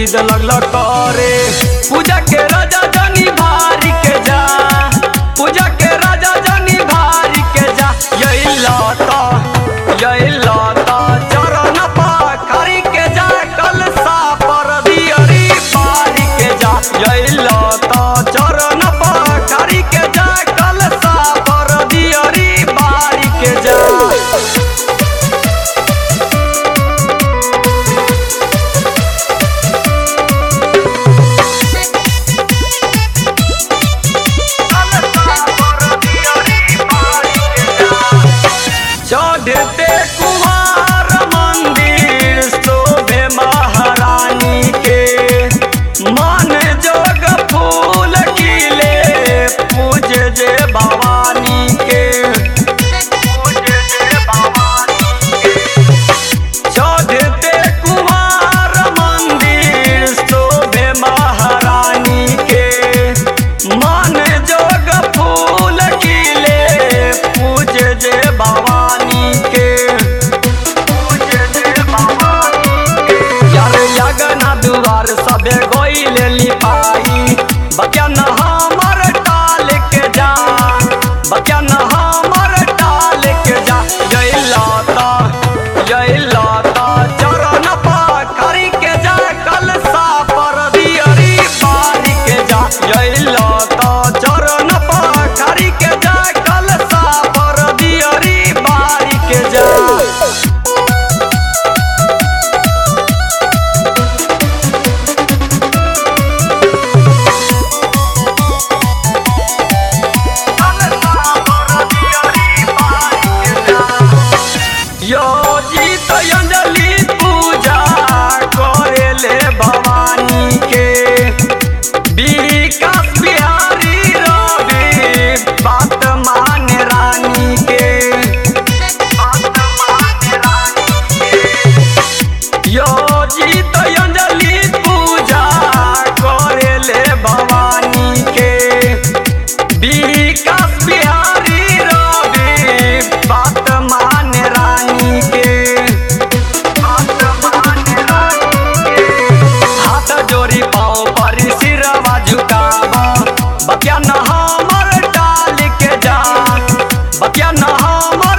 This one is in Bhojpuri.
जिद लगल करे। पूजा के राजा जनी भारी के जा, पूजा के राजा जनी भारी के जा। यही लता चरण पखारी के जा, कलसा पर दियरी बारी के जा। यही लता चरण पखारी के जा, कलसा पर दियरी बारी के जा। चढ़ते कुमार मंदिर शोभे महारानी के, मन जोग फूल खिले पूजे जे भवानी के, पूजे जे भवानी के। चढ़ते कुमार मंदिर शोभे महारानी के, मन जोग फूल खिले पूजे जे भवानी के, पूजे जे भवानी के। यार यगना दुआर सबे गोइले लिपाई, बकिया न हमर टाल के जा, बकिया न हमर टाल के जा। यही लता चरण पखारी के जा, कलसा पर दियरी बारी के जा। यही लता चरण पखारी के जा, कलसा पर दियरी बारी के जा। योजित अंजलि पूजा करेले भवानी के, विकास बिहारी रवि बात मान रानी के, बात मान रानी के। योजित अंजलि पूजा करेले भवानी के, विकास बिहारी रवि बात मान रानी के, बात मान रानी के। हाथ जोड़ी पाँव पर सिरवा झुकावा, बकिया न हमर टाल के जा, बकिया न हमर